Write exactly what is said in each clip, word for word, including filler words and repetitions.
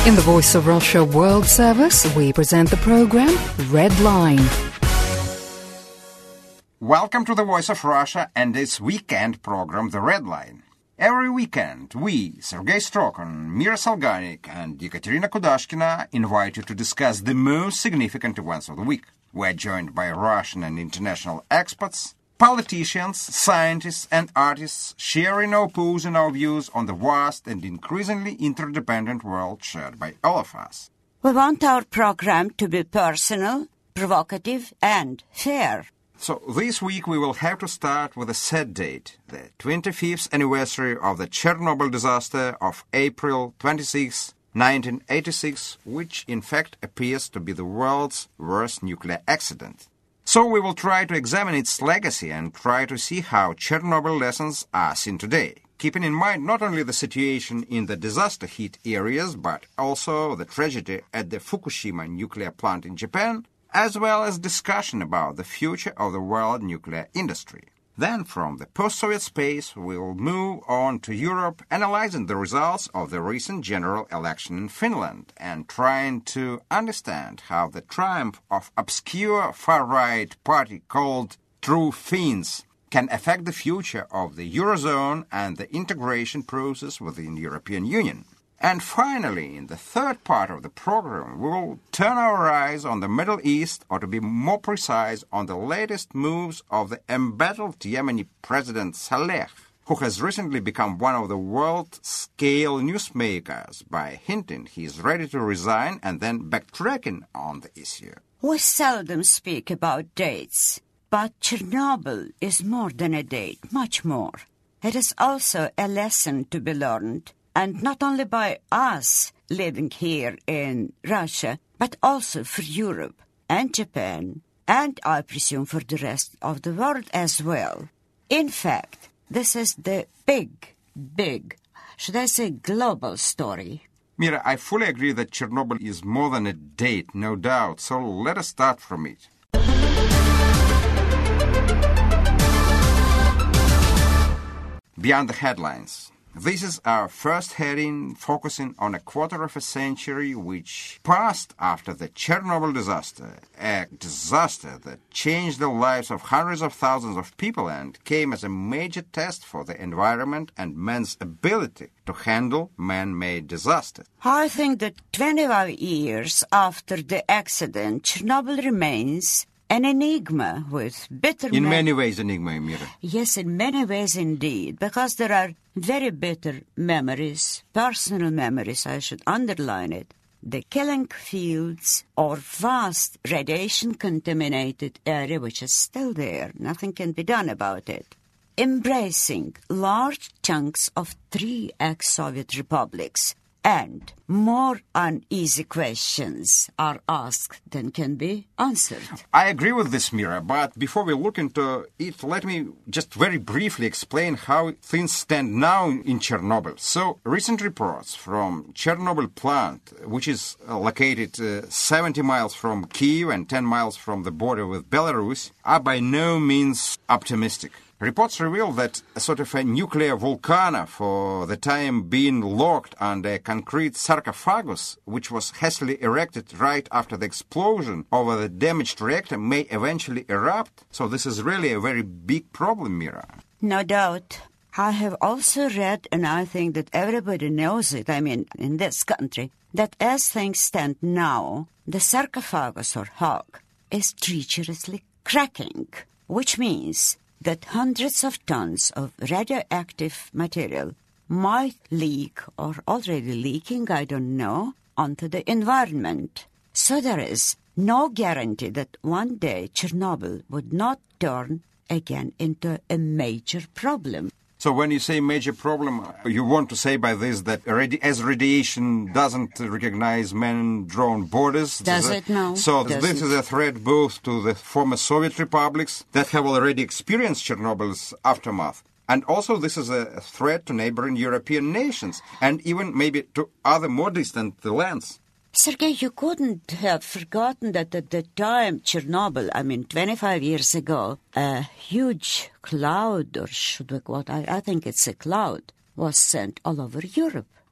In the Voice of Russia World Service, we present the program Red Line. Welcome to the Voice of Russia and this weekend program, The Red Line. Every weekend, we, Sergei Strokhin, Mira Salganik, and Ekaterina Kudashkina invite you to discuss the most significant events of the week. We're joined by Russian and international experts, politicians, scientists, and artists sharing or opposing our views on the vast and increasingly interdependent world shared by all of us. We want our program to be personal, provocative, and fair. So this week we will have to start with a sad date, the twenty-fifth anniversary of the Chernobyl disaster of April twenty-sixth, nineteen eighty-six, which in fact appears to be the world's worst nuclear accident. So we will try to examine its legacy and try to see how Chernobyl lessons are seen today, keeping in mind not only the situation in the disaster-hit areas, but also the tragedy at the Fukushima nuclear plant in Japan, as well as discussion about the future of the world nuclear industry. Then, from the post-Soviet space, we will move on to Europe, analyzing the results of the recent general election in Finland and trying to understand how the triumph of obscure far-right party called True Finns can affect the future of the Eurozone and the integration process within the European Union. And finally, in the third part of the program, we will turn our eyes on the Middle East, or to be more precise, on the latest moves of the embattled Yemeni President Saleh, who has recently become one of the world-scale newsmakers by hinting he is ready to resign and then backtracking on the issue. We seldom speak about dates, but Chernobyl is more than a date, much more. It is also a lesson to be learned, and not only by us living here in Russia, but also for Europe and Japan, and I presume for the rest of the world as well. In fact, this is the big, big, should I say global story. Mira, I fully agree that Chernobyl is more than a date, no doubt, so let us start from it. Beyond the headlines. This is our first heading, focusing on a quarter of a century which passed after the Chernobyl disaster, a disaster that changed the lives of hundreds of thousands of people and came as a major test for the environment and man's ability to handle man-made disasters. I think that twenty-five years after the accident, Chernobyl remains an enigma with bitter... In me- many ways, enigma, Mira. Yes, in many ways indeed, because there are very bitter memories, personal memories, I should underline it. The killing fields or vast radiation-contaminated area which is still there, nothing can be done about it. Embracing large chunks of three ex-Soviet republics, and more uneasy questions are asked than can be answered. I agree with this, Mira, but before we look into it, let me just very briefly explain how things stand now in Chernobyl. So, recent reports from Chernobyl plant, which is located uh, seventy miles from Kyiv and ten miles from the border with Belarus, are by no means optimistic. Reports reveal that a sort of a nuclear volcano, for the time being locked under a concrete sarcophagus, which was hastily erected right after the explosion over the damaged reactor, may eventually erupt. So this is really a very big problem, Mira. No doubt. I have also read, and I think that everybody knows it, I mean, in this country, that as things stand now, the sarcophagus or hog is treacherously cracking, which means that hundreds of tons of radioactive material might leak, or already leaking, I don't know, onto the environment. So there is no guarantee that one day Chernobyl would not turn again into a major problem. So when you say major problem, you want to say by this that radi- as radiation doesn't recognize man-drawn borders? Does it now? So Does this it? is a threat both to the former Soviet republics that have already experienced Chernobyl's aftermath. And also this is a threat to neighboring European nations and even maybe to other more distant lands. Sergei, you couldn't have forgotten that at the time Chernobyl, I mean twenty-five years ago, a huge cloud, or should we call it, I, I think it's a cloud, was sent all over Europe.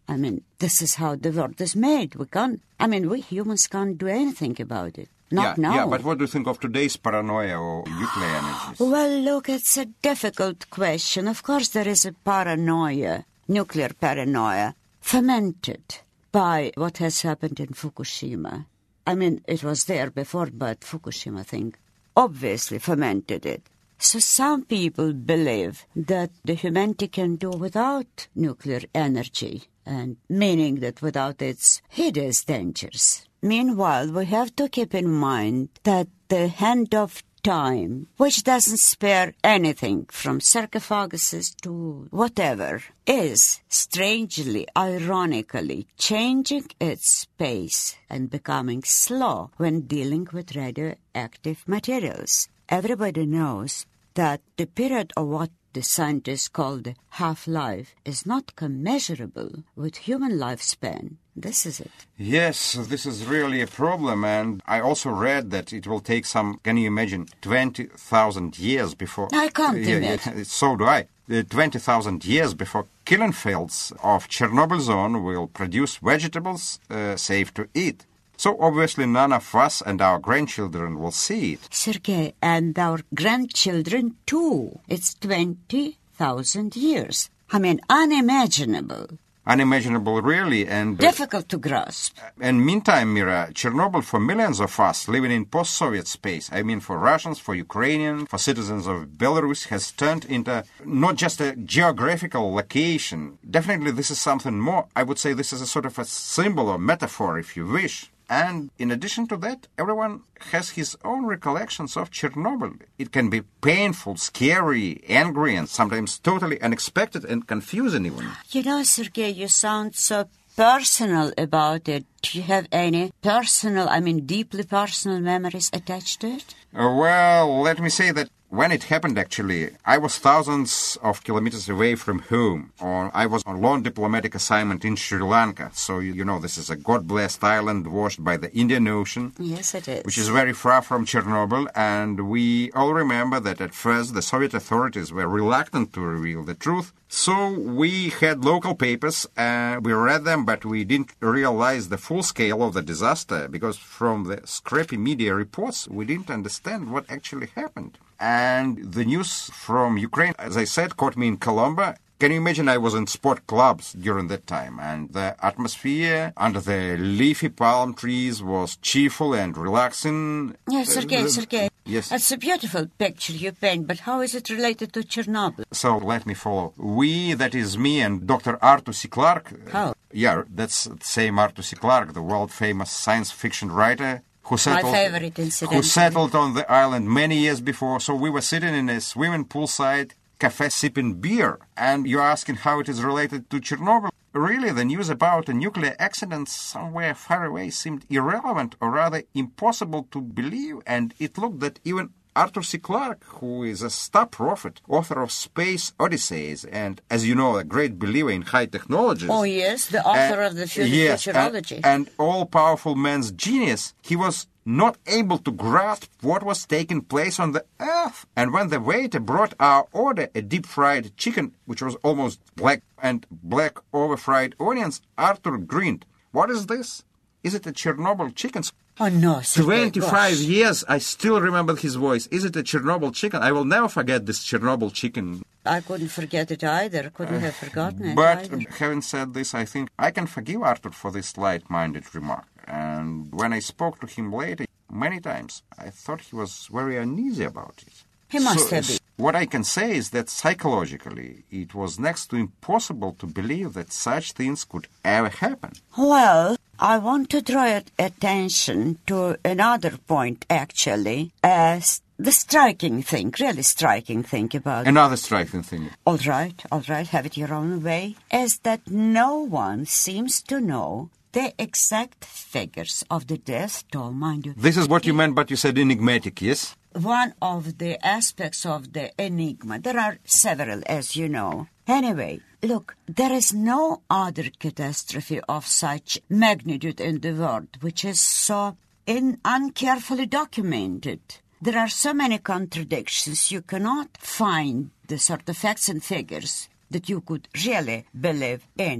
I mean, this is how the world is made. We can't, I mean, we humans can't do anything about it. Not yeah, now. Yeah, but what do you think of today's paranoia or nuclear energies? Well, look, it's a difficult question. Of course, there is a paranoia, nuclear paranoia, fermented by what has happened in Fukushima. I mean, it was there before, but Fukushima thing obviously fermented it. So some people believe that the humanity can do without nuclear energy, and meaning that without its hideous dangers. Meanwhile, we have to keep in mind that the hand of time, which doesn't spare anything from sarcophaguses to whatever, is strangely, ironically, changing its pace and becoming slow when dealing with radioactive materials. Everybody knows that the period of what the scientists call the half-life is not commensurable with human lifespan. This is it. Yes, this is really a problem, and I also read that it will take some, can you imagine, twenty thousand years before... I can't yeah, imagine. Yeah, so do I. Uh, twenty thousand years before killing fields of Chernobyl zone will produce vegetables uh, safe to eat. So obviously none of us and our grandchildren will see it. Sergei, and our grandchildren too. It's twenty thousand years. I mean, unimaginable. Unimaginable, really, and... difficult to grasp. And meantime, Mira, Chernobyl for millions of us living in post-Soviet space, I mean for Russians, for Ukrainians, for citizens of Belarus, has turned into not just a geographical location. Definitely this is something more. I would say this is a sort of a symbol or metaphor, if you wish. And in addition to that, everyone has his own recollections of Chernobyl. It can be painful, scary, angry, and sometimes totally unexpected and confusing even. You know, Sergei, you sound so personal about it. Do you have any personal, I mean deeply personal memories attached to it? Uh, well, let me say that when it happened, actually, I was thousands of kilometers away from home. Or I was on long diplomatic assignment in Sri Lanka. So, you, you know, this is a God-blessed island washed by the Indian Ocean. Yes, it is. Which is very far from Chernobyl. And we all remember that at first the Soviet authorities were reluctant to reveal the truth. So we had local papers, uh, we read them, but we didn't realize the full scale of the disaster, because from the scrappy media reports, we didn't understand what actually happened. And the news from Ukraine, as I said, caught me in Colombo. Can you imagine I was in sport clubs during that time, and the atmosphere under the leafy palm trees was cheerful and relaxing. Yes, Sergei, uh, Sergei. Yes. That's a beautiful picture you paint, but how is it related to Chernobyl? So let me follow. We, that is me and Doctor Arthur C. Clarke. How? Yeah, that's the same Arthur C. Clarke, the world-famous science fiction writer who settled, My favorite incident. who settled on the island many years before. So we were sitting in a swimming poolside cafe sipping beer, and you're asking how it is related to Chernobyl. Really, the news about a nuclear accident somewhere far away seemed irrelevant, or rather impossible to believe, and it looked that even Arthur C. Clarke, who is a star prophet, author of Space Odysseys, and, as you know, a great believer in high technologies. Oh, yes, the author and, of the future yes, futurology. And, and all-powerful man's genius, he was not able to grasp what was taking place on the earth. And when the waiter brought our order, a deep-fried chicken, which was almost black, and black over-fried onions, Arthur grinned. What is this? Is it a Chernobyl chicken? Oh, no, Sergei, twenty-five gosh. years, I still remember his voice. Is it a Chernobyl chicken? I will never forget this Chernobyl chicken. I couldn't forget it either. Couldn't have forgotten it But either. having said this, I think I can forgive Arthur for this light-minded remark. And when I spoke to him later, many times, I thought he was very uneasy about it. He must so, have been. What I can say is that psychologically, it was next to impossible to believe that such things could ever happen. Well, I want to draw your attention to another point, actually, as the striking thing, really striking thing about Another striking thing. All right, all right, have it your own way, is that no one seems to know the exact figures of the death toll, mind you. This is what you meant, but you said enigmatic, yes? One of the aspects of the enigma. There are several, as you know. Anyway, look, there is no other catastrophe of such magnitude in the world which is so in uncarefully documented. There are so many contradictions. You cannot find the sort of facts and figures that you could really believe in.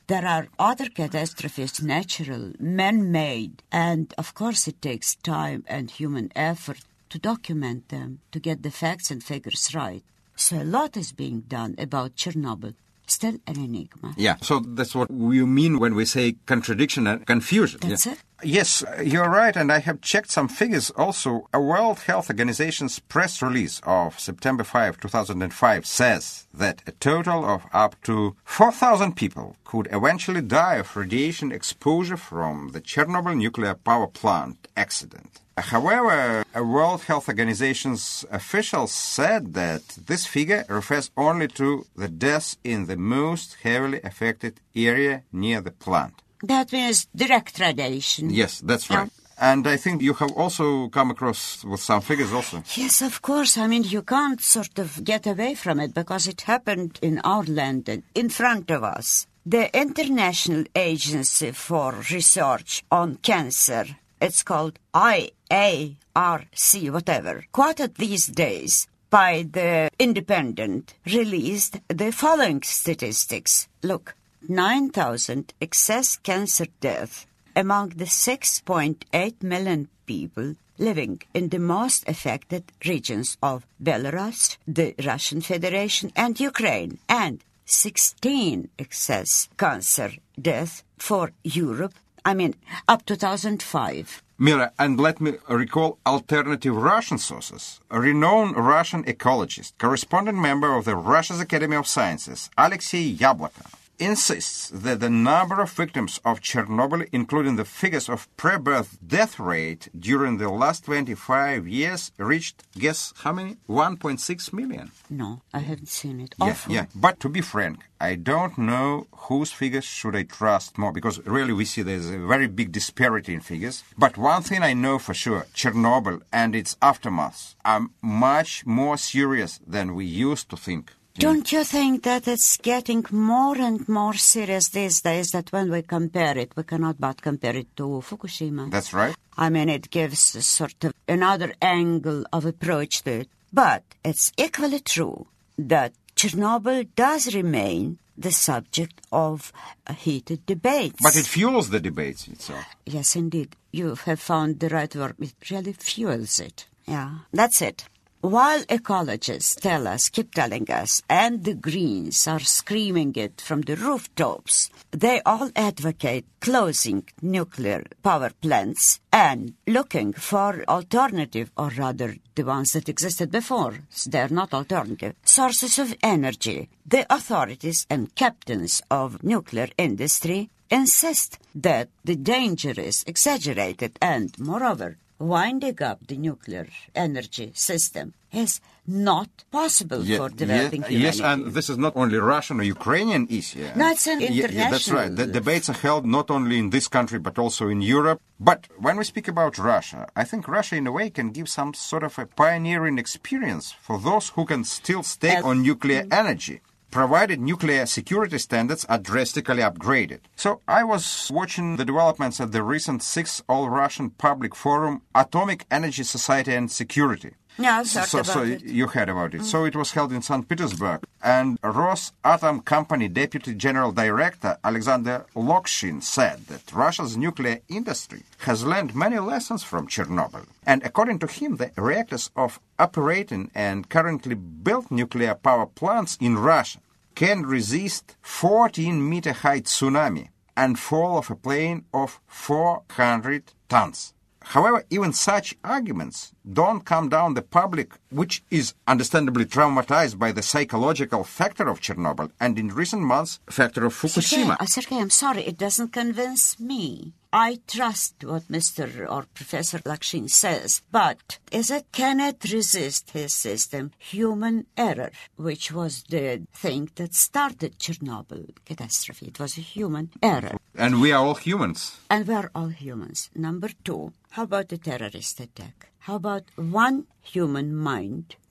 there are other catastrophes, natural, man-made, and of course it takes time and human effort to document them, to get the facts and figures right. So a lot is being done about Chernobyl. Still an enigma. Yeah, so that's what we mean when we say contradiction and confusion. That's yeah. it? Yes, you're right, and I have checked some figures also. A World Health Organization's press release of September fifth, two thousand five says that a total of up to four thousand people could eventually die of radiation exposure from the Chernobyl nuclear power plant accident. However, a World Health Organization's officials said that this figure refers only to the deaths in the most heavily affected area near the plant. That means direct radiation. Yes, that's right. Yeah. And I think you have also come across with some figures also. Yes, of course. I mean, you can't sort of get away from it because it happened in our land, in front of us. The International Agency for Research on Cancer, it's called I A R C, whatever, quoted these days by the Independent, released the following statistics. Look, nine thousand excess cancer deaths among the six point eight million people living in the most affected regions of Belarus, the Russian Federation, and Ukraine, and sixteen excess cancer deaths for Europe, I mean, up to two thousand five. Mira, and let me recall alternative Russian sources. A renowned Russian ecologist, corresponding member of the Russia's Academy of Sciences, Alexei Yabloko, insists that the number of victims of Chernobyl, including the figures of pre-birth death rate during the last twenty-five years, reached, guess how many? one point six million. No, I haven't seen it. Yeah, Awful. yeah. But to be frank, I don't know whose figures should I trust more, because really we see there's a very big disparity in figures. But one thing I know for sure, Chernobyl and its aftermath are much more serious than we used to think. Don't you think that it's getting more and more serious these days, that when we compare it, we cannot but compare it to Fukushima? That's right. I mean, it gives a sort of another angle of approach to it. But it's equally true that Chernobyl does remain the subject of heated debates. But it fuels the debates itself. Yes, indeed. You have found the right word. It really fuels it. Yeah, that's it. While ecologists tell us, keep telling us, and the Greens are screaming it from the rooftops, they all advocate closing nuclear power plants and looking for alternative, or rather the ones that existed before, they're not alternative, sources of energy. The authorities and captains of nuclear industry insist that the danger is exaggerated and, moreover, winding up the nuclear energy system is not possible yeah, for developing yeah, humanity. Yes, and this is not only Russian or Ukrainian issue. No, it's an international. Yeah, yeah, that's right. The debates are held not only in this country but also in Europe. But when we speak about Russia, I think Russia in a way can give some sort of a pioneering experience for those who can still stake uh, on nuclear mm. energy, provided nuclear security standards are drastically upgraded. So I was watching the developments at the recent sixth All-Russian Public Forum, Atomic Energy Society and Security. Yeah, I've heard so, about so it. you heard about it. Mm. So it was held in Saint Petersburg. And Rosatom Company Deputy General Director Alexander Lokshin said that Russia's nuclear industry has learned many lessons from Chernobyl. And according to him, the reactors of operating and currently built nuclear power plants in Russia can resist fourteen-meter high tsunami and fall of a plane of four hundred tons. However, even such arguments don't calm down the public, which is understandably traumatized by the psychological factor of Chernobyl and in recent months, factor of Fukushima. Sergei, Sergei, I'm sorry, it doesn't convince me. I trust what Mister or Professor Lokshin says, but is it, can it resist his system human error, which was the thing that started Chernobyl catastrophe? It was a human error. And we are all humans. And we are all humans. Number two, how about the terrorist attack? How about one human mind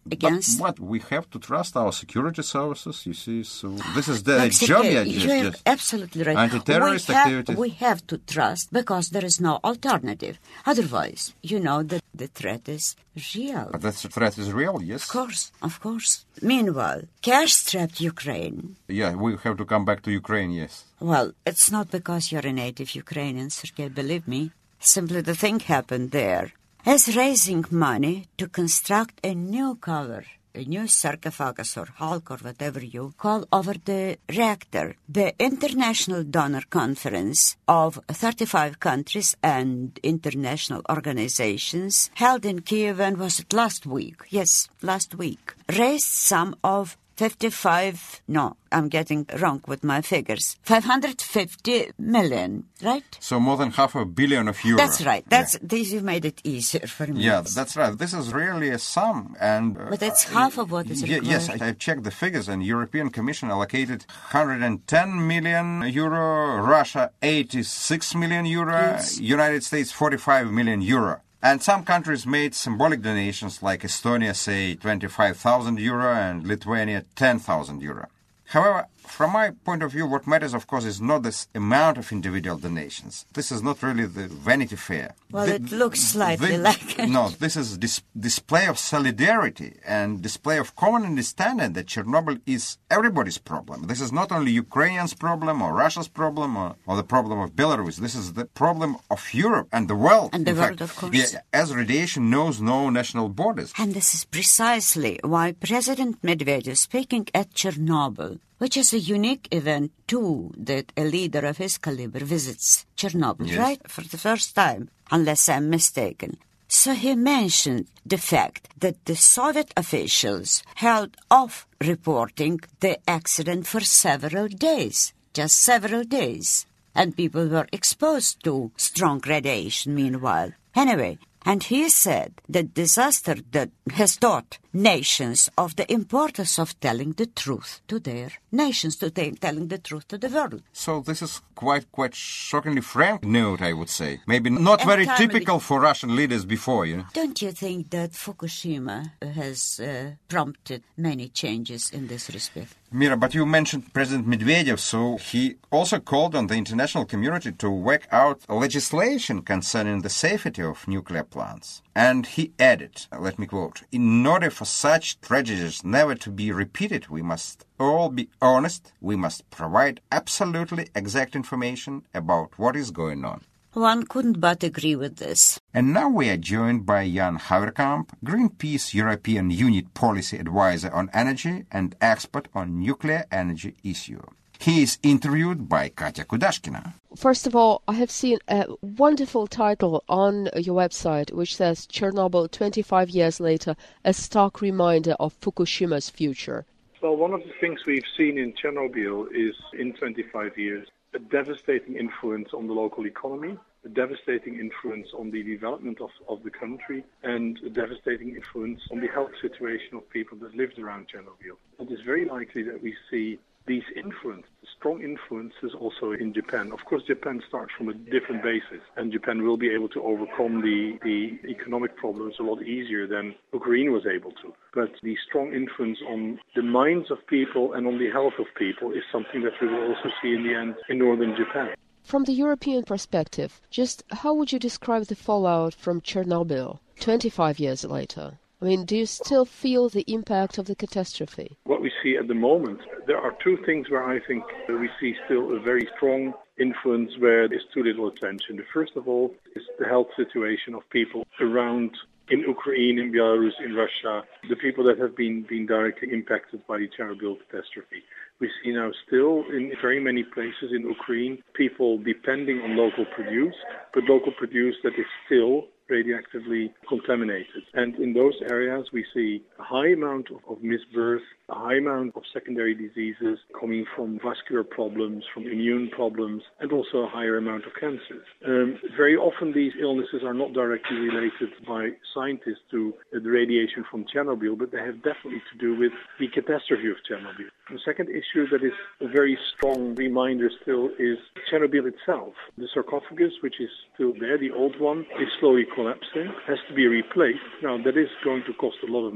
against... But what? We have to trust our security services, you see. So this is the Exactly. job. Yeah, You're just, just absolutely right. anti-terrorist we have, activities. We have to trust because there is no alternative. Otherwise, you know that the threat is real. But that threat is real, yes. Of course, of course. Meanwhile, cash-strapped Ukraine. Yeah, we have to come back to Ukraine, yes. Well, it's not because you're a native Ukrainian, Sergei, believe me. Simply the thing happened there. As raising money to construct a new cover, a new sarcophagus or hulk or whatever you call over the reactor. The International Donor Conference of thirty-five countries and international organizations held in Kiev, and was it last week? Yes, last week. Raised some of fifty-five, no, I'm getting wrong with my figures, five hundred fifty million, right? So more than half a billion of euros. That's right. That's yeah. this. You made it easier for me. Yeah, that's right. This is really a sum. and uh, But it's half of what is y- required. Yes, I, I've checked the figures, and European Commission allocated one hundred ten million euro, Russia eighty-six million euro, Yes. United States forty-five million euro. And some countries made symbolic donations, like Estonia, say, twenty-five thousand euro, and Lithuania, ten thousand euro. However, from my point of view, what matters, of course, is not this amount of individual donations. This is not really the Vanity Fair. Well, The- it looks slightly the- like it. No, this is dis- display of solidarity and display of common understanding that Chernobyl is everybody's problem. This is not only Ukrainians' problem or Russia's problem or, or the problem of Belarus. This is the problem of Europe and the world. And the in world, fact. of course. Yeah, as radiation knows no national borders. And this is precisely why President Medvedev, speaking at Chernobyl, which is a unique event too, that a leader of his caliber visits Chernobyl, Yes. right? For the first time, unless I'm mistaken. So he mentioned the fact that the Soviet officials held off reporting the accident for several days, just several days. And people were exposed to strong radiation meanwhile. Anyway, and he said that disaster that has taught nations of the importance of telling the truth to their nations, to t- telling the truth to the world. So this is quite, quite shockingly frank note, I would say. Maybe not very Entirely. typical for Russian leaders before, you know. Don't you think that Fukushima has uh, prompted many changes in this respect? Mira, but you mentioned President Medvedev, so he also called on the international community to work out legislation concerning the safety of nuclear plants. And he added, let me quote, "In order for such tragedies never to be repeated, we must all be honest, we must provide absolutely exact information about what is going on." One couldn't but agree with this. And now we are joined by Jan Haverkamp, Greenpeace European Unit Policy Advisor on Energy and expert on nuclear energy issue. He is interviewed by Katya Kudashkina. First of all, I have seen a wonderful title on your website which says Chernobyl twenty-five years later, a stark reminder of Fukushima's future. Well, one of the things we've seen in Chernobyl is, in twenty-five years, a devastating influence on the local economy, a devastating influence on the development of, of the country, and a devastating influence on the health situation of people that lived around Chernobyl. It is very likely that we see these influences, strong influences also in Japan. Of course, Japan starts from a different basis, and Japan will be able to overcome the, the economic problems a lot easier than Ukraine was able to. But the strong influence on the minds of people and on the health of people is something that we will also see in the end in northern Japan. From the European perspective, just how would you describe the fallout from Chernobyl twenty-five years later? I mean, do you still feel the impact of the catastrophe? What we see at the moment, there are two things where I think we see still a very strong influence where there's too little attention. The first of all is the health situation of people around in Ukraine, in Belarus, in Russia, the people that have been, been directly impacted by the Chernobyl catastrophe. We see now still in very many places in Ukraine people depending on local produce, but local produce that is still radioactively contaminated. And in those areas we see a high amount of, of misbirth, a high amount of secondary diseases coming from vascular problems, from immune problems, and also a higher amount of cancers. Um, very often these illnesses are not directly related by scientists to uh, the radiation from Chernobyl, but they have definitely to do with the catastrophe of Chernobyl. The second issue that is a very strong reminder still is Chernobyl itself. The sarcophagus, which is still there, the old one, is slowly collapsing, has to be replaced. Now, that is going to cost a lot of money.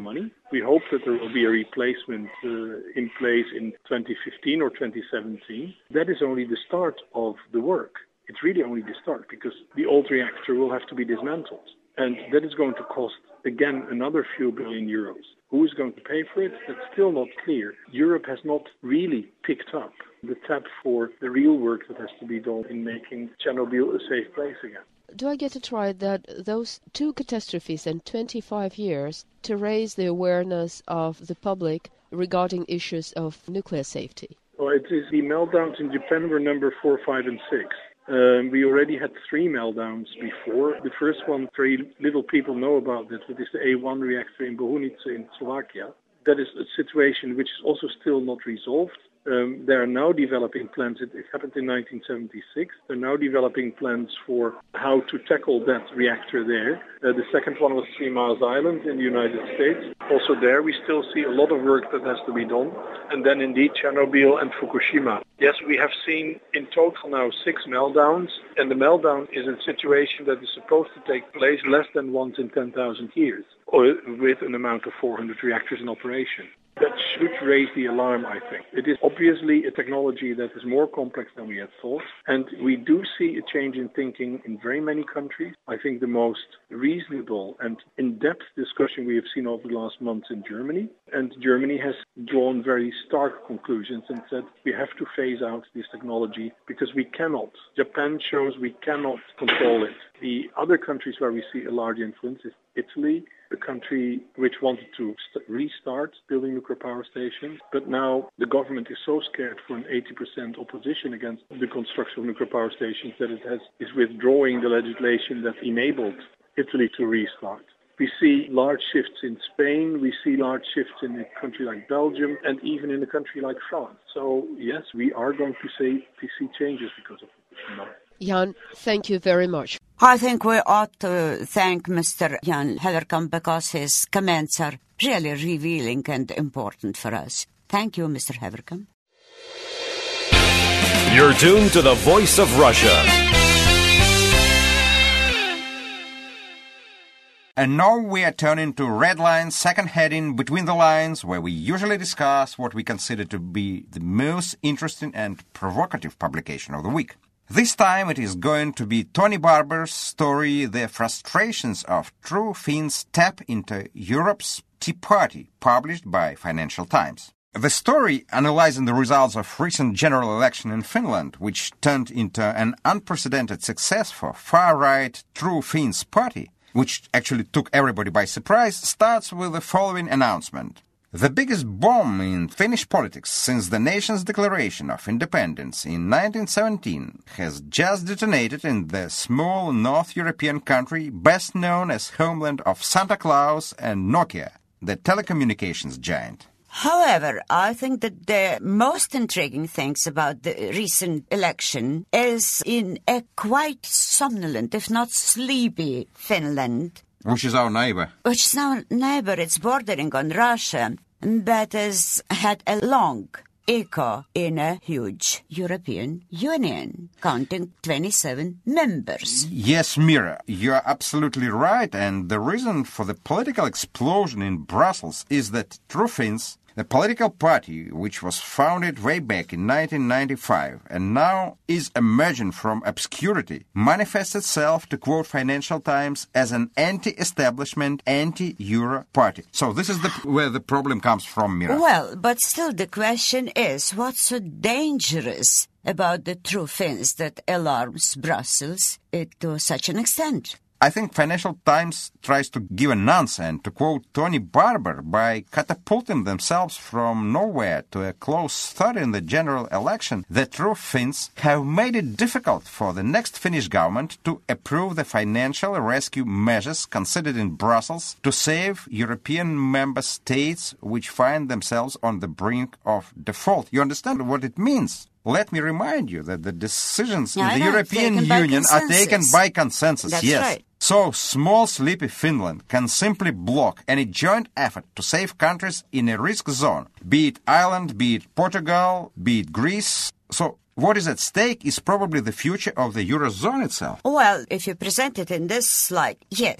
We hope that there will be a replacement uh, in place in twenty fifteen or twenty seventeen. That is only the start of the work. It's really only the start because the old reactor will have to be dismantled. And that is going to cost, again, another few billion euros. Who is going to pay for it? That's still not clear. Europe has not really picked up the tab for the real work that has to be done in making Chernobyl a safe place again. Do I get it right that those two catastrophes in twenty-five years to raise the awareness of the public regarding issues of nuclear safety? Well, it is the meltdowns in Japan were number four, five, and six. Um, we already had three meltdowns before. The first one, very little people know about it. It is the A one reactor in Bohunice in Slovakia. That is a situation which is also still not resolved. Um, they are now developing plans. It, it happened in nineteen seventy-six. They're now developing plans for how to tackle that reactor there. Uh, the second one was Three Miles Island in the United States. Also there we still see a lot of work that has to be done. And then indeed Chernobyl and Fukushima. Yes, we have seen in total now six meltdowns. And the meltdown is a situation that is supposed to take place less than once in ten thousand years, or with an amount of four hundred reactors in operation. That should raise the alarm, I think. It is obviously a technology that is more complex than we had thought, and we do see a change in thinking in very many countries. I think the most reasonable and in-depth discussion we have seen over the last months in Germany, and Germany has drawn very stark conclusions and said we have to phase out this technology because we cannot. Japan shows we cannot control it. The other countries where we see a large influence is Italy, a country which wanted to st- restart building nuclear power stations, but now the government is so scared for an eighty percent opposition against the construction of nuclear power stations that it has is withdrawing the legislation that enabled Italy to restart. We see large shifts in Spain, we see large shifts in a country like Belgium, and even in a country like France. So yes, we are going to see, to see changes because of it. Jan, thank you very much. I think we ought to thank Mister Jan Haverkamp because his comments are really revealing and important for us. Thank you, Mister Haverkamp. You're tuned to the Voice of Russia. And now we are turning to Red Line's second heading, Between the Lines, where we usually discuss what we consider to be the most interesting and provocative publication of the week. This time it is going to be Tony Barber's story, The Frustrations of True Finns Tap into Europe's Tea Party, published by Financial Times. The story, analyzing the results of recent general election in Finland, which turned into an unprecedented success for far-right True Finns Party, which actually took everybody by surprise, starts with the following announcement. The biggest bomb in Finnish politics since the nation's declaration of independence in nineteen seventeen has just detonated in the small North European country best known as homeland of Santa Claus and Nokia, the telecommunications giant. However, I think that the most intriguing things about the recent election is in a quite somnolent, if not sleepy, Finland. Which is our neighbor. Which is our neighbor. It's bordering on Russia, but has had a long echo in a huge European Union, counting twenty-seven members. Yes, Mira, you are absolutely right, and the reason for the political explosion in Brussels is that True Finns, the political party which was founded way back in nineteen ninety-five and now is emerging from obscurity, manifests itself, to quote Financial Times, as an anti-establishment, anti-Euro party. So this is the where the problem comes from, Mira. Well, but still the question is, what's so dangerous about the True Finns that alarms Brussels to such an extent? I think Financial Times tries to give an answer, and to quote Tony Barber, by catapulting themselves from nowhere to a close third in the general election, the True Finns have made it difficult for the next Finnish government to approve the financial rescue measures considered in Brussels to save European member states which find themselves on the brink of default. You understand what it means? Let me remind you that the decisions yeah, in the know, European Union are taken by consensus. That's yes. Right. So small, sleepy Finland can simply block any joint effort to save countries in a risk zone, be it Ireland, be it Portugal, be it Greece. So what is at stake is probably the future of the Eurozone itself. Well, if you present it in this slide, yes.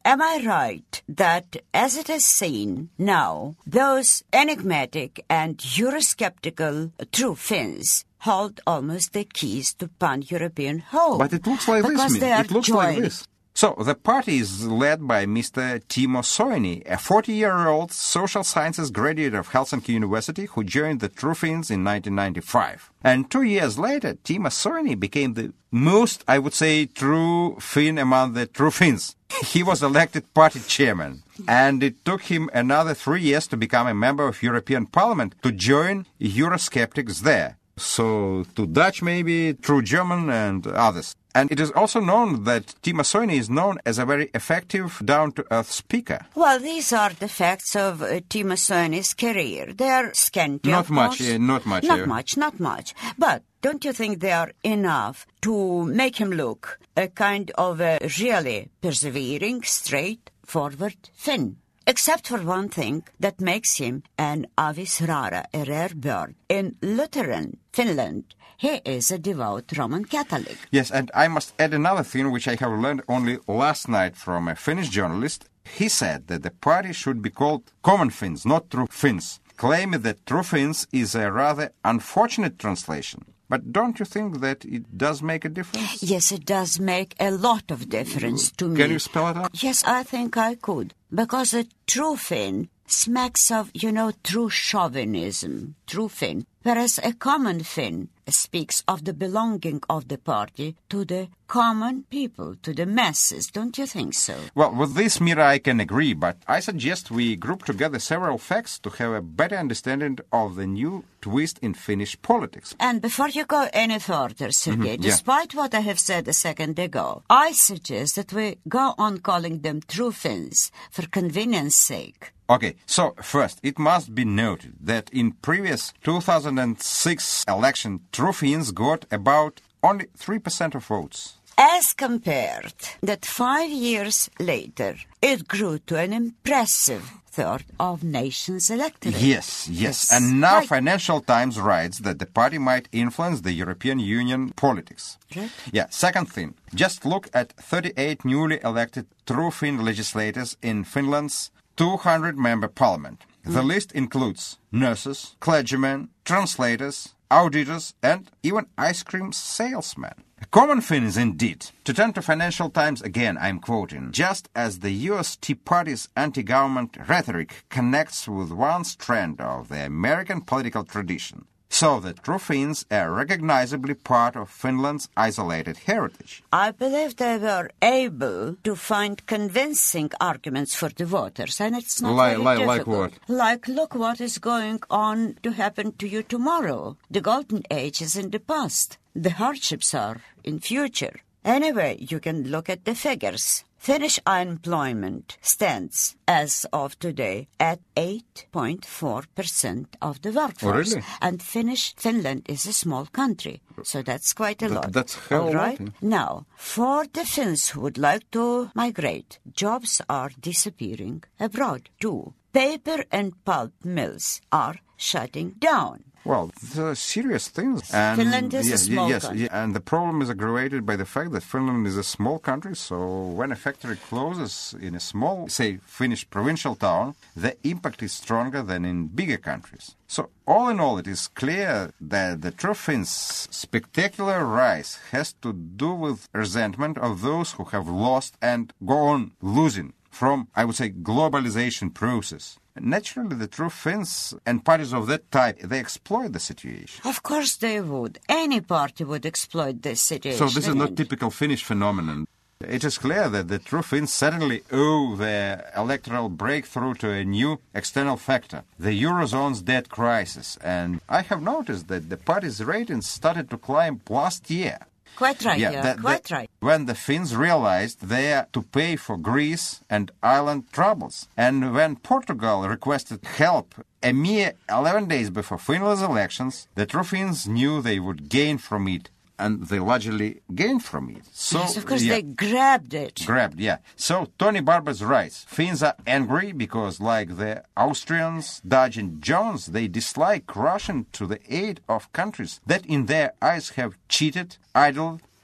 am I right that, as it is seen now, those enigmatic and Eurosceptical true Finns hold almost the keys to pan-European hope? But it looks like because this. They are it looks joined. like this. So, the party is led by Mister Timo Soini, a forty-year-old social sciences graduate of Helsinki University who joined the True Finns in nineteen ninety-five. And two years later, Timo Soini became the most, I would say, true Finn among the True Finns. He was elected party chairman. And it took him another three years to become a member of European Parliament to join Eurosceptics there. So, to Dutch maybe, True German and others. And it is also known that Timo Soini is known as a very effective, down-to-earth speaker. Well, these are the facts of uh, Timo Soini's career. They are scanty, Not of much, course. uh, not much. Not uh, much, not much. But don't you think they are enough to make him look a kind of a really persevering, straightforward Finn? Except for one thing that makes him an avis rara, a rare bird. In Lutheran Finland, he is a devout Roman Catholic. Yes, and I must add another thing which I have learned only last night from a Finnish journalist. He said that the party should be called Common Finns, not True Finns, claiming that True Finns is a rather unfortunate translation. But don't you think that it does make a difference? Yes, it does make a lot of difference to me. Can you spell it out? Yes, I think I could. Because a true Finn smacks of, you know, true chauvinism, true Finn. Whereas a common Finn speaks of the belonging of the party to the common people, to the masses. Don't you think so? Well, with this, Mira, I can agree, but I suggest we group together several facts to have a better understanding of the new twist in Finnish politics. And before you go any further, Sergei, Mm-hmm, yeah. despite what I have said a second ago, I suggest that we go on calling them true Finns for convenience sake. Okay, so first, it must be noted that in previous two thousand six election, True Finns got about only three percent of votes. As compared that five years later, it grew to an impressive third of nation's electorate. Yes, yes. Yes. And now Right. Financial Times writes that the party might influence the European Union politics. Right. Yeah, second thing, just look at thirty-eight newly elected True Finn legislators in Finland's two hundred member parliament. The list includes nurses, clergymen, translators, auditors, and even ice cream salesmen. Common Finns indeed. To turn to Financial Times again, I'm quoting, just as the U S Tea Party's anti-government rhetoric connects with one strand of the American political tradition, so the True Finns are recognizably part of Finland's isolated heritage. I believe they were able to find convincing arguments for the voters, and it's not Like- very like- like difficult. what? Like, look what is going on to happen to you tomorrow. The golden age is in the past. The hardships are in future. Anyway, you can look at the figures. Finnish unemployment stands, as of today, at eight point four percent of the workforce. Oh, really? And Finnish Finland is a small country, so that's quite a Th- lot. that's hell All of a lot, right? yeah. Now, for the Finns who would like to migrate, jobs are disappearing abroad too. Paper and pulp mills are shutting down. Well, the serious things. And Finland is a yes, small yes, country. yeah, and the problem is aggravated by the fact that Finland is a small country, so when a factory closes in a small, say, Finnish provincial town, the impact is stronger than in bigger countries. So all in all, it is clear that the True Finns' spectacular rise has to do with resentment of those who have lost and go on losing from, I would say, globalization process. Naturally, the True Finns and parties of that type, they exploit the situation. Of course they would. Any party would exploit this situation. So this is not and- typical Finnish phenomenon. It is clear that the True Finns certainly owe their electoral breakthrough to a new external factor, the Eurozone's debt crisis. And I have noticed that the party's ratings started to climb last year. Quite right, yeah, that- quite that- right. When the Finns realized they are to pay for Greece and Ireland troubles, and when Portugal requested help a mere eleven days before Finland's elections, the True Finns knew they would gain from it, and they largely gained from it. So, Yes, of course, yeah, they grabbed it. grabbed, yeah. So Tony Barber's right. Finns are angry because, like the Austrians, Dutch and Germans, they dislike Russian to the aid of countries that in their eyes have cheated, idled,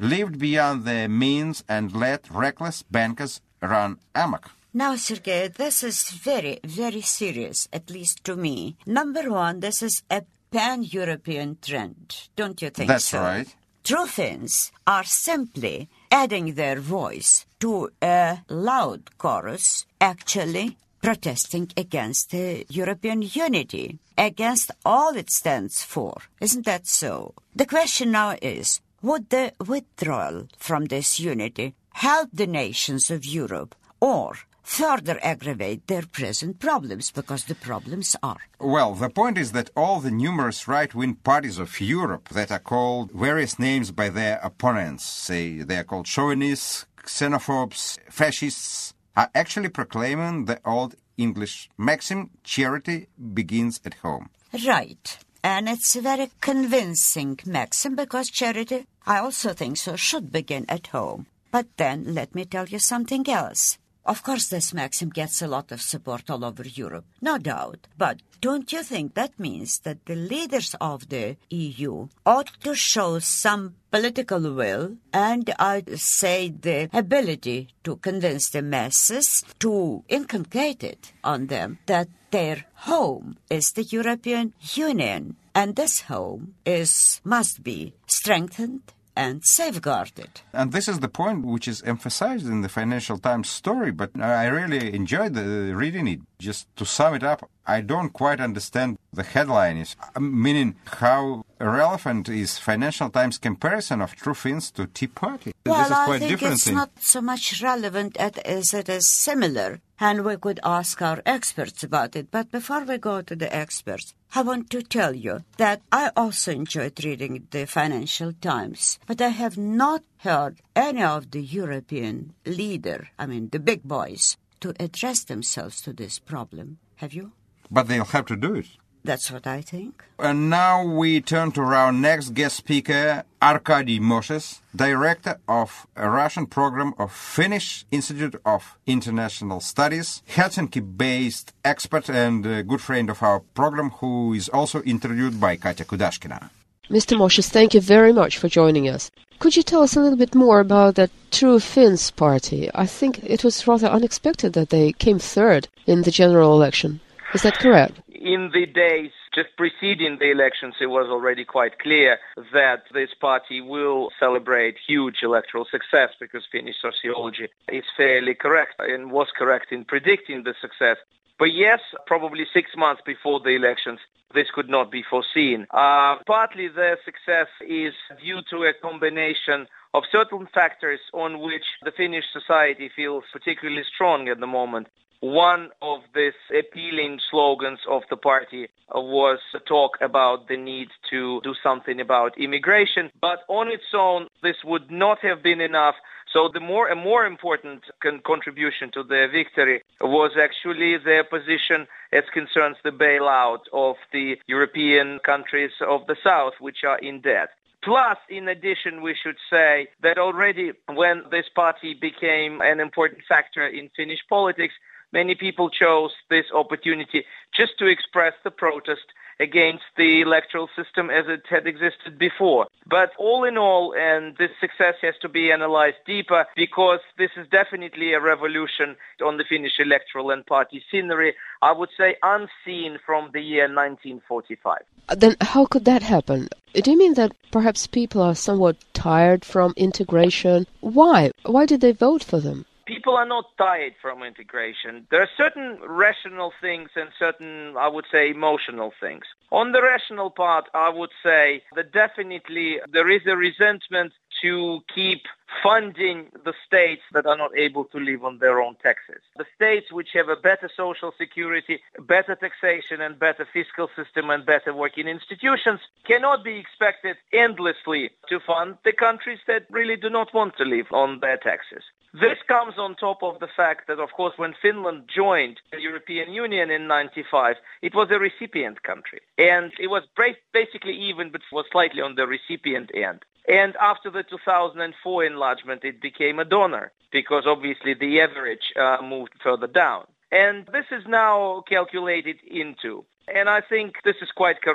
lived beyond their means and let reckless bankers run amok. Now, Sergei, this is very, very serious, at least to me. Number one, this is a pan-European trend, don't you think That's so? right. True Finns are simply adding their voice to a loud chorus, actually protesting against the European unity, against all it stands for. Isn't that so? The question now is, would the withdrawal from this unity help the nations of Europe or further aggravate their present problems, because the problems are? Well, the point is that all the numerous right-wing parties of Europe that are called various names by their opponents, say they are called chauvinists, xenophobes, fascists, are actually proclaiming the old English maxim, charity begins at home. Right. And it's a very convincing maxim, because charity, I also think so, should begin at home. But then let me tell you something else. Of course, this maxim gets a lot of support all over Europe, no doubt. But don't you think that means that the leaders of the E U ought to show some political will and, I'd say, the ability to convince the masses, to inculcate it on them, that their home is the European Union, and this home is must be strengthened and safeguarded. And this is the point which is emphasized in the Financial Times story, but I really enjoyed the, reading it. Just to sum it up, I don't quite understand the headline, is, meaning how relevant is Financial Times comparison of True Finns to Tea Party. Well, this is quite I think different it's thing. not so much relevant as it is similar, and we could ask our experts about it. But before we go to the experts, I want to tell you that I also enjoyed reading the Financial Times, but I have not heard any of the European leader, I mean the big boys, to address themselves to this problem. Have you? But they'll have to do it. That's what I think. And now we turn to our next guest speaker, Arkady Moses, director of a Russian program of Finnish Institute of International Studies, Helsinki-based expert and a good friend of our program, who is also interviewed by Katya Kudashkina. Mister Moses, thank you very much for joining us. Could you tell us a little bit more about the True Finns party? I think it was rather unexpected that they came third in the general election. Is that correct? In the days just preceding the elections, it was already quite clear that this party will celebrate huge electoral success, because Finnish sociology is fairly correct and was correct in predicting the success. But yes, probably six months before the elections, this could not be foreseen. Uh, partly the success is due to a combination of certain factors on which the Finnish society feels particularly strong at the moment. One of these appealing slogans of the party was a talk about the need to do something about immigration, but on its own, this would not have been enough. So the more a more important con- contribution to their victory was actually their position as concerns the bailout of the European countries of the South, which are in debt. Plus, in addition, we should say that already when this party became an important factor in Finnish politics, many people chose this opportunity just to express the protest against the electoral system as it had existed before. But all in all, and this success has to be analyzed deeper, because this is definitely a revolution on the Finnish electoral and party scenery, I would say unseen from the year nineteen forty-five. Then how could that happen? Do you mean that perhaps people are somewhat tired from integration? Why? Why did they vote for them? People are not tired from integration. There are certain rational things and certain, I would say, emotional things. On the rational part, I would say that definitely there is a resentment to keep funding the states that are not able to live on their own taxes. The states which have a better social security, better taxation and better fiscal system and better working institutions cannot be expected endlessly to fund the countries that really do not want to live on their taxes. This comes on top of the fact that, of course, when Finland joined the European Union in ninety-five, it was a recipient country. And it was basically even, but was slightly on the recipient end. And after the two thousand four enlargement, it became a donor, because obviously the average uh, moved further down. And this is now calculated into. And I think this is quite correct.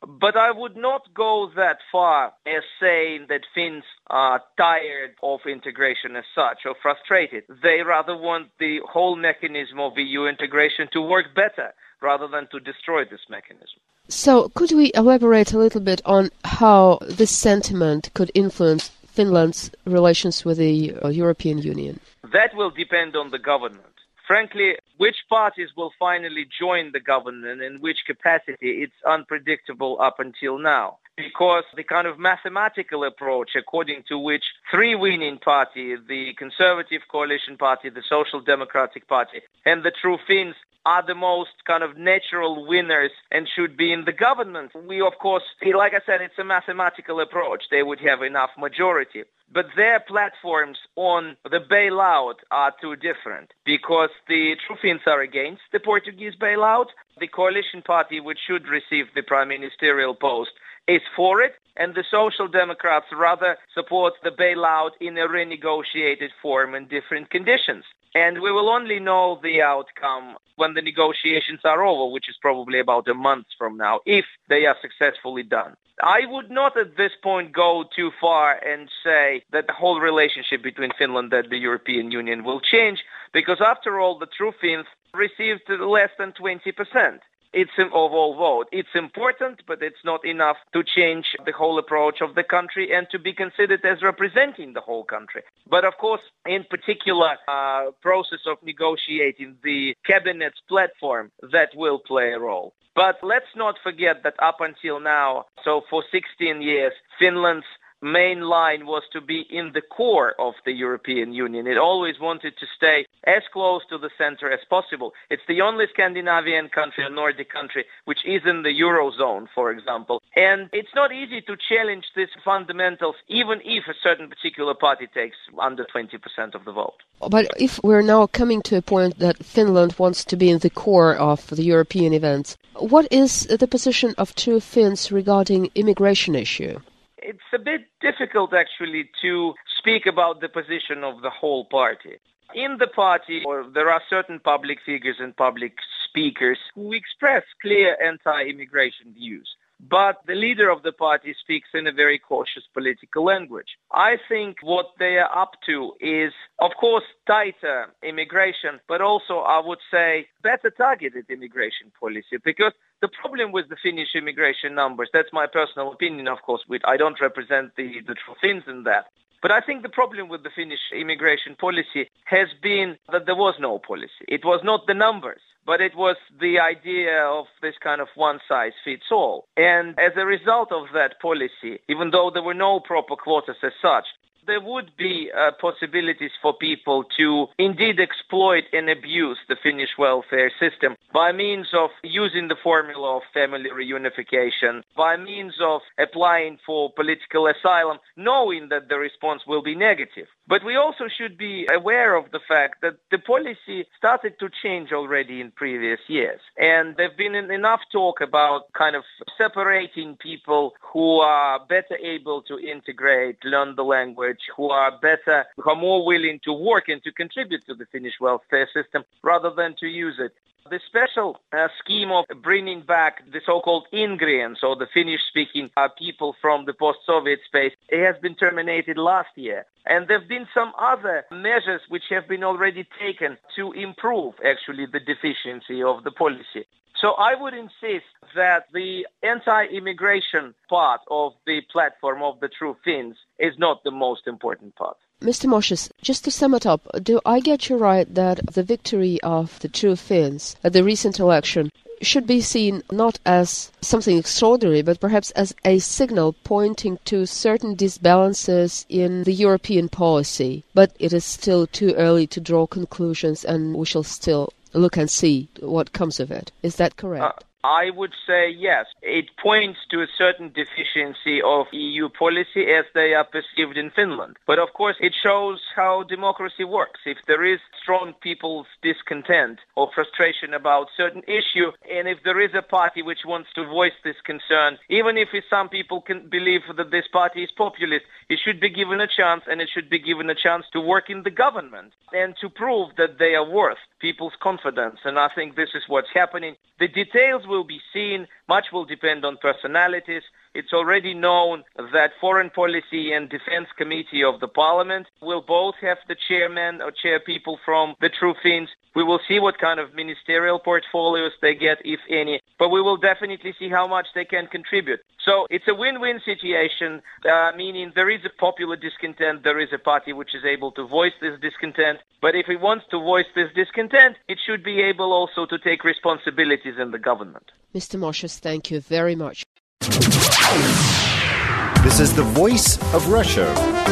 But I would not go that far as saying that Finns are tired of integration as such or frustrated. They rather want the whole mechanism of E U integration to work better rather than to destroy this mechanism. So could we elaborate a little bit on how this sentiment could influence Finland's relations with the uh, European Union? That will depend on the government. Frankly, which parties will finally join the government and in which capacity, it's unpredictable up until now. Because the kind of mathematical approach according to which three winning parties, the Conservative Coalition Party, the Social Democratic Party, and the True Finns are the most kind of natural winners and should be in the government. We, of course, like I said, it's a mathematical approach. They would have enough majority. But their platforms on the bailout are too different because the True Finns are against the Portuguese bailout. The Coalition Party, which should receive the prime ministerial post, is for it, and the Social Democrats rather support the bailout in a renegotiated form and different conditions. And we will only know the outcome when the negotiations are over, which is probably about a month from now, if they are successfully done. I would not at this point go too far and say that the whole relationship between Finland and the European Union will change, because after all, the True Finns received less than twenty percent. It's of all vote. It's important, but it's not enough to change the whole approach of the country and to be considered as representing the whole country. But of course, in particular, uh, process of negotiating the cabinet's platform, that will play a role. But let's not forget that up until now, so for sixteen years, Finland's main line was to be in the core of the European Union. It always wanted to stay as close to the center as possible. It's the only Scandinavian country, a Nordic country, which is in the Eurozone, for example. And it's not easy to challenge these fundamentals, even if a certain particular party takes under twenty percent of the vote. But if we're now coming to a point that Finland wants to be in the core of the European events, what is the position of True Finns regarding immigration issue? It's a bit difficult, actually, to speak about the position of the whole party. In the party, or there are certain public figures and public speakers who express clear anti-immigration views. But the leader of the party speaks in a very cautious political language. I think what they are up to is, of course, tighter immigration, but also, I would say, better targeted immigration policy. Because the problem with the Finnish immigration numbers, that's my personal opinion, of course, which I don't represent the, the True Finns in that. But I think the problem with the Finnish immigration policy has been that there was no policy. It was not the numbers, but it was the idea of this kind of one-size-fits-all. And as a result of that policy, even though there were no proper quotas as such, there would be uh, possibilities for people to indeed exploit and abuse the Finnish welfare system by means of using the formula of family reunification, by means of applying for political asylum, knowing that the response will be negative. But we also should be aware of the fact that the policy started to change already in previous years. And there's been enough talk about kind of separating people who are better able to integrate, learn the language, who are better, who are more willing to work and to contribute to the Finnish welfare system rather than to use it. The special uh, scheme of bringing back the so-called Ingrians, or the Finnish-speaking uh, people from the post-Soviet space, it has been terminated last year. And there have been some other measures which have been already taken to improve, actually, the deficiency of the policy. So I would insist that the anti-immigration part of the platform of the True Finns is not the most important part. Mister Moses, just to sum it up, do I get you right that the victory of the True Finns at the recent election should be seen not as something extraordinary, but perhaps as a signal pointing to certain disbalances in the European policy, but it is still too early to draw conclusions and we shall still look and see what comes of it. Is that correct? Uh, I would say yes. It points to a certain deficiency of E U policy as they are perceived in Finland. But of course, it shows how democracy works. If there is strong people's discontent or frustration about certain issue, and if there is a party which wants to voice this concern, even if some people can believe that this party is populist, it should be given a chance, and it should be given a chance to work in the government and to prove that they are worth people's confidence. And I think this is what's happening. The details will be seen. Much will depend on personalities. It's already known that Foreign Policy and Defense Committee of the Parliament will both have the chairman or chairpeople from the True Finns. We will see what kind of ministerial portfolios they get, if any, but we will definitely see how much they can contribute. So it's a win-win situation, uh, meaning there is a popular discontent, there is a party which is able to voice this discontent, but if it wants to voice this discontent, it should be able also to take responsibilities in the government. Mister Moshes, thank you very much. This is the Voice of Russia.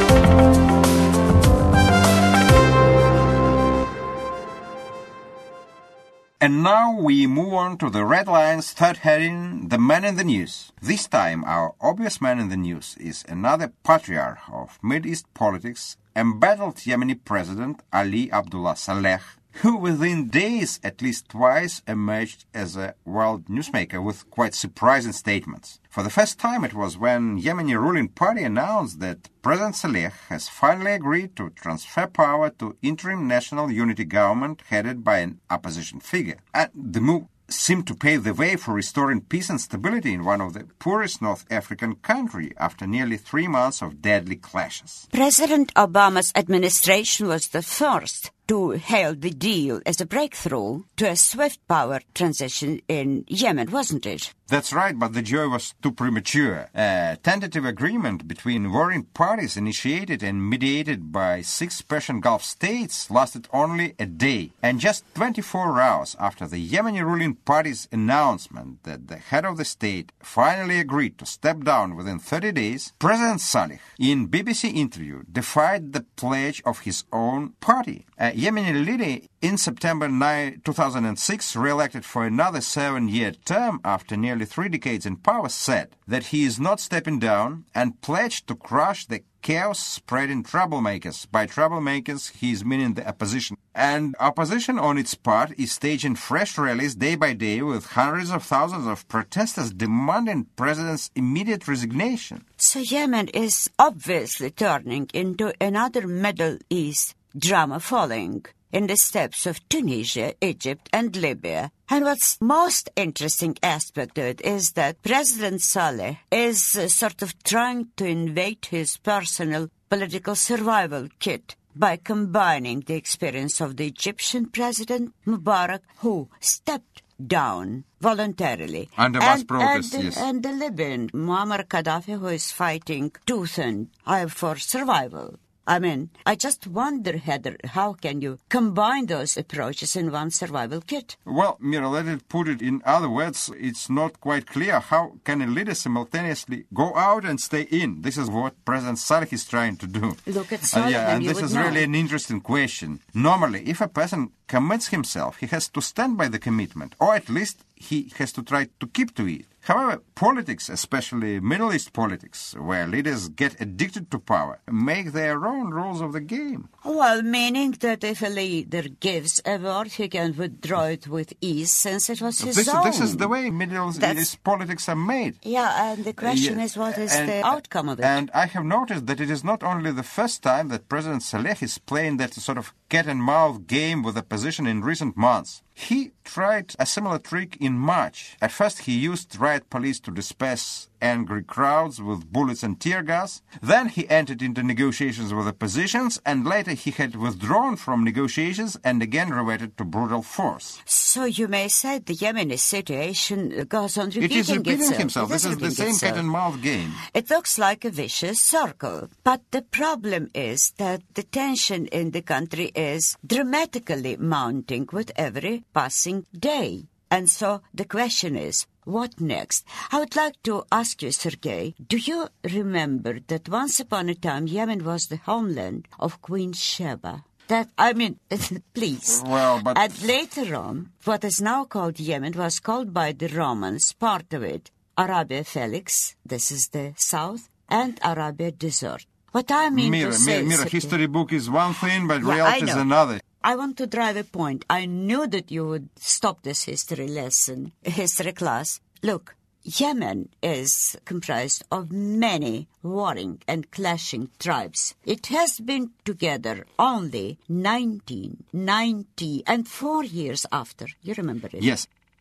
And now we move on to the Red Lion's third heading, the man in the news. This time our obvious man in the news is another patriarch of Middle East politics, embattled Yemeni President Ali Abdullah Saleh, who within days at least twice emerged as a world newsmaker with quite surprising statements. For the first time it was when Yemeni ruling party announced that President Saleh has finally agreed to transfer power to interim national unity government headed by an opposition figure. And the move seemed to pave the way for restoring peace and stability in one of the poorest North African countries after nearly three months of deadly clashes. President Obama's administration was the first to hail the deal as a breakthrough to a swift power transition in Yemen, wasn't it? That's right, but the joy was too premature. A tentative agreement between warring parties initiated and mediated by six Persian Gulf states lasted only a day. And just twenty-four hours after the Yemeni ruling party's announcement that the head of the state finally agreed to step down within thirty days, President Saleh, in B B C interview, defied the pledge of his own party. A Yemeni leader in September two thousand six, re-elected for another seven-year term after nearly three decades in power, said that he is not stepping down and pledged to crush the chaos-spreading troublemakers. By troublemakers, he is meaning the opposition. And opposition, on its part, is staging fresh rallies day by day with hundreds of thousands of protesters demanding president's immediate resignation. So Yemen is obviously turning into another Middle East drama falling in the steps of Tunisia, Egypt, and Libya. And what's most interesting aspect of it is that President Saleh is uh, sort of trying to invade his personal political survival kit by combining the experience of the Egyptian President Mubarak, who stepped down voluntarily, under mass protests, and, yes, and the Libyan Muammar Gaddafi, who is fighting tooth and eye for survival. I mean, I just wonder, Heather, how can you combine those approaches in one survival kit? Well, Mira, let it put it in other words, it's not quite clear how can a leader simultaneously go out and stay in. This is what President Saleh is trying to do. Look at Saleh, uh, yeah, and you this would is know. really an interesting question. Normally, if a person commits himself, he has to stand by the commitment, or at least he has to try to keep to it. However, politics, especially Middle East politics, where leaders get addicted to power, make their own rules of the game. Well, meaning that if a leader gives a word, he can withdraw it with ease, since it was his This, own. this is the way Middle That's- East politics are made. Yeah, and the question Yeah, is, what is and- the outcome of it? And I have noticed that it is not only the first time that President Saleh is playing that sort of cat-and-mouse game with the opposition in recent months. He tried a similar trick in March. At first he used riot police to disperse angry crowds with bullets and tear gas. Then he entered into negotiations with oppositions, and later he had withdrawn from negotiations and again reverted to brutal force. So you may say the Yemeni situation goes on repeating It is repeating itself. himself. It This is the repeating same itself. cat-and-mouse game. It looks like a vicious circle. But the problem is that the tension in the country is dramatically mounting with every passing day. And so the question is, what next? I would like to ask you, Sergei, do you remember that once upon a time Yemen was the homeland of Queen Sheba? That, I mean, please. Well, but... And later on, what is now called Yemen was called by the Romans, part of it, Arabia Felix, this is the south, and Arabia Desert. What I mean Mira, to say... Mira, Mira, Sergei- history book is one thing, but Yeah, reality I is know. another. I want to drive a point. I knew that you would stop this history lesson, history class. Look, Yemen is comprised of many warring and clashing tribes. It has been together only nineteen ninety and four years after. You remember it? Yes.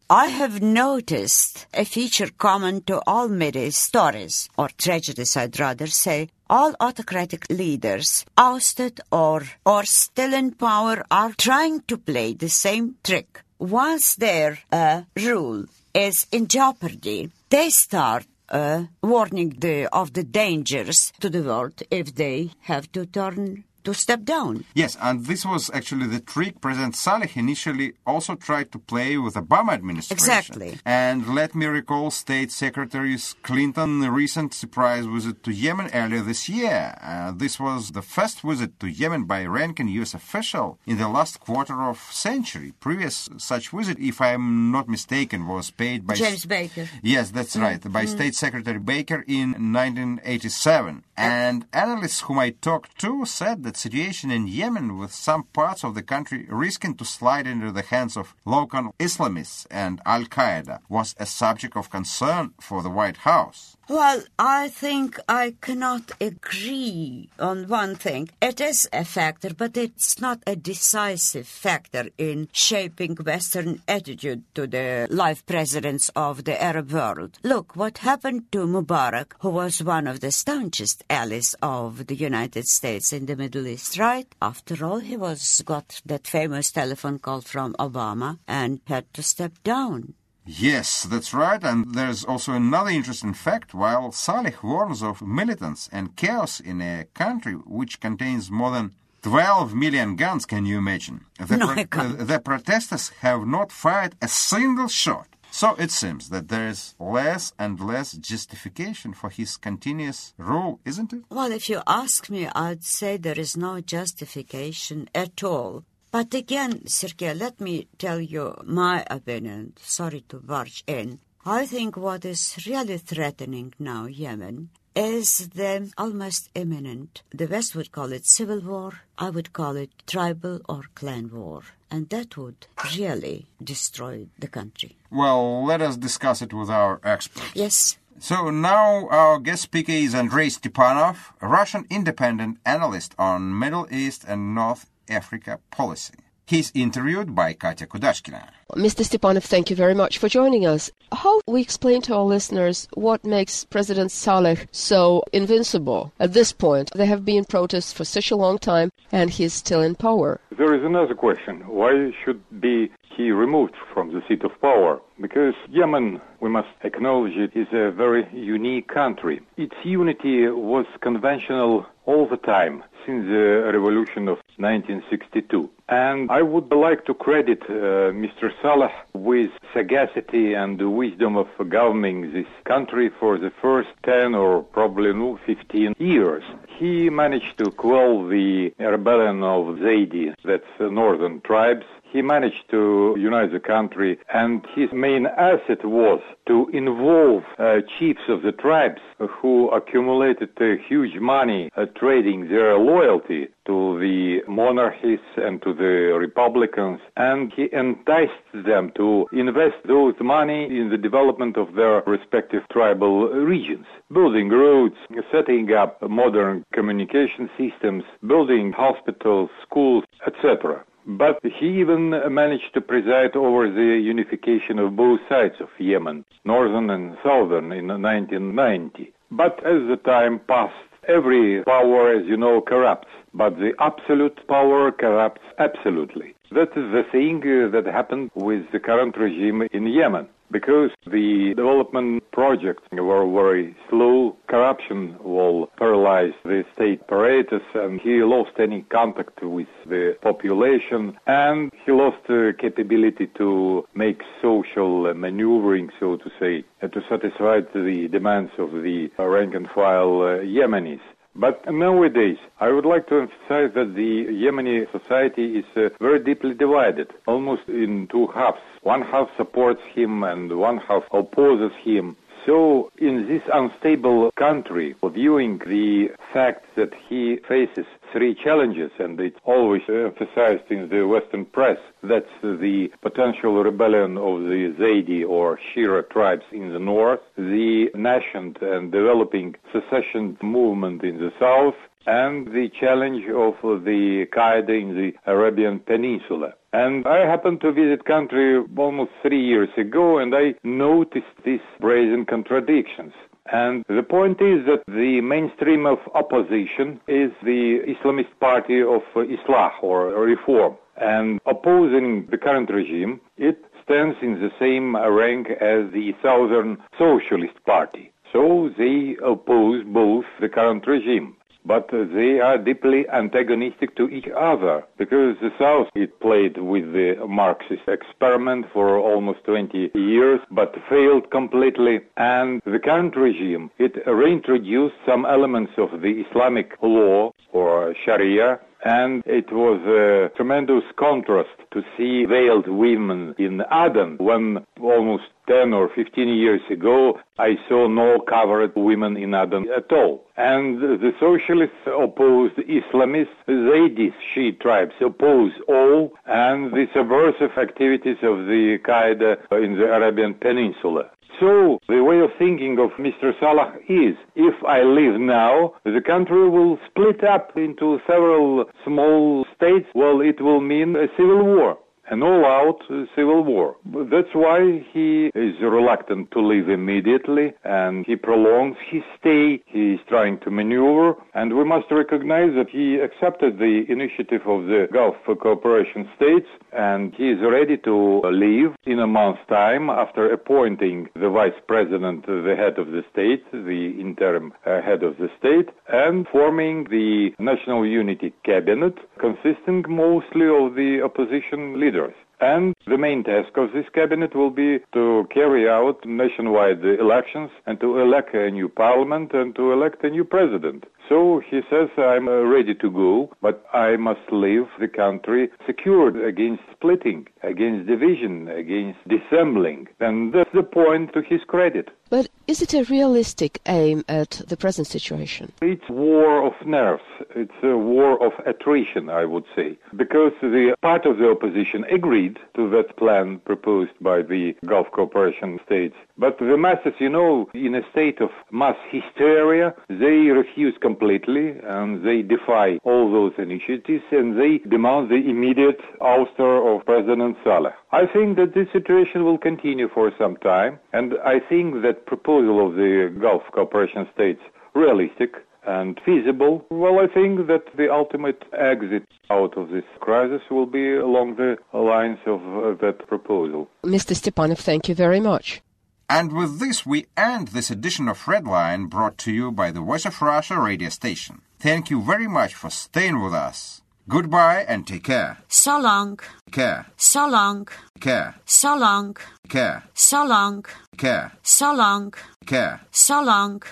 I have noticed a feature common to all Middle stories, or tragedies I'd rather say. All autocratic leaders, ousted or, or still in power, are trying to play the same trick. Once their uh, rule is in jeopardy, they start uh, warning the, of the dangers to the world if they have to turn to step down. Yes, and this was actually the trick President Saleh initially also tried to play with the Obama administration. Exactly. And let me recall State Secretary Clinton's recent surprise visit to Yemen earlier this year. Uh, this was the first visit to Yemen by a ranking U S official in the last quarter of century. Previous such visit, if I'm not mistaken, was paid by... James Baker. Yes, that's mm. right, by mm. State Secretary Baker in nineteen eighty-seven. And analysts whom I talked to said that situation in Yemen, with some parts of the country risking to slide into the hands of local Islamists and Al-Qaeda, was a subject of concern for the White House. Well, I think I cannot agree on one thing. It is a factor, but it's not a decisive factor in shaping Western attitude to the life presidents of the Arab world. Look, what happened to Mubarak, who was one of the staunchest allies of the United States in the Middle East, right? After all, he was got that famous telephone call from Obama and had to step down. Yes, that's right, and there's also another interesting fact. While Saleh warns of militants and chaos in a country which contains more than twelve million guns, can you imagine? The, no, pro- I can't. Uh, the protesters have not fired a single shot. So it seems that there is less and less justification for his continuous rule, isn't it? Well, if you ask me, I'd say there is no justification at all. But again, Sergei, let me tell you my opinion. Sorry to barge in. I think what is really threatening now Yemen is the almost imminent, the West would call it civil war, I would call it tribal or clan war. And that would really destroy the country. Well, let us discuss it with our experts. Yes. So now our guest speaker is Andrei Stepanov, a Russian independent analyst on Middle East and North Africa policy. He's interviewed by Katya Kudashkina. Mister Stepanov, thank you very much for joining us. How we explain to our listeners what makes President Saleh so invincible at this point? There have been protests for such a long time, and he's still in power. There is another question. Why should be he removed from the seat of power? Because Yemen, we must acknowledge it, is a very unique country. Its unity was conventional all the time since the revolution of nineteen sixty-two. And I would like to credit uh, Mister Saleh with sagacity and the wisdom of governing this country for the first ten or probably no, fifteen years. He managed to quell the rebellion of Zaidi, that's the northern tribes. He managed to unite the country, and his main asset was to involve uh, chiefs of the tribes who accumulated uh, huge money uh, trading their loyalty to the monarchies and to the republicans, and he enticed them to invest those money in the development of their respective tribal regions, building roads, setting up modern communication systems, building hospitals, schools, et cetera. But he even managed to preside over the unification of both sides of Yemen, northern and southern, in nineteen ninety. But as the time passed, every power, as you know, corrupts. But the absolute power corrupts absolutely. That is the thing uh, that happened with the current regime in Yemen. Because the development projects were very slow, corruption will paralyze the state apparatus, and he lost any contact with the population, and he lost the capability to make social maneuvering, so to say, to satisfy the demands of the rank-and-file uh, Yemenis. But nowadays, I would like to emphasize that the Yemeni society is uh, very deeply divided, almost in two halves. One half supports him and one half opposes him. So, in this unstable country, viewing the fact that he faces three challenges, and it's always emphasized in the Western press, that's the potential rebellion of the Zaidi or Shira tribes in the north, the nascent and developing secession movement in the south, and the challenge of the Qaeda in the Arabian Peninsula. And I happened to visit country almost three years ago, and I noticed these brazen contradictions. And the point is that the mainstream of opposition is the Islamist party of uh, Islah, or reform. And opposing the current regime, it stands in the same rank as the Southern Socialist Party. So they oppose both the current regime. But they are deeply antagonistic to each other, because the South, it played with the Marxist experiment for almost twenty years, but failed completely. And the current regime, it reintroduced some elements of the Islamic law, or Sharia, and it was a tremendous contrast to see veiled women in Aden, when almost ten or fifteen years ago I saw no covered women in Aden at all. And the socialists opposed Islamists, Zaydis, Shiite tribes oppose all, and the subversive activities of the Qaeda in the Arabian Peninsula. So, the way of thinking of Mister Salah is, if I leave now, the country will split up into several small states. Well, it will mean a civil war, an all-out civil war. That's why he is reluctant to leave immediately, and he prolongs his stay. He is trying to maneuver, and we must recognize that he accepted the initiative of the Gulf Cooperation States, and he is ready to leave in a month's time after appointing the vice president, the head of the state, the interim uh, head of the state, and forming the National Unity Cabinet, consisting mostly of the opposition leaders. And the main task of this cabinet will be to carry out nationwide elections and to elect a new parliament and to elect a new president. So he says, I'm ready to go, but I must leave the country secured against splitting, against division, against dissembling. And that's the point to his credit. But is it a realistic aim at the present situation? It's war of nerves. It's a war of attrition, I would say, because the part of the opposition agreed to that plan proposed by the Gulf Cooperation States. But the masses, you know, in a state of mass hysteria, they refuse completely, and they defy all those initiatives, and they demand the immediate ouster of President Saleh. I think that this situation will continue for some time, and I think that proposal of the Gulf Cooperation States realistic and feasible. Well, I think that the ultimate exit out of this crisis will be along the lines of uh, that proposal. Mister Stepanov, thank you very much. And with this, we end this edition of Redline, brought to you by the Voice of Russia radio station. Thank you very much for staying with us. Goodbye and take care. So long. Care. So long. Care. So long. Care. So long. Care. So long. Care. So long.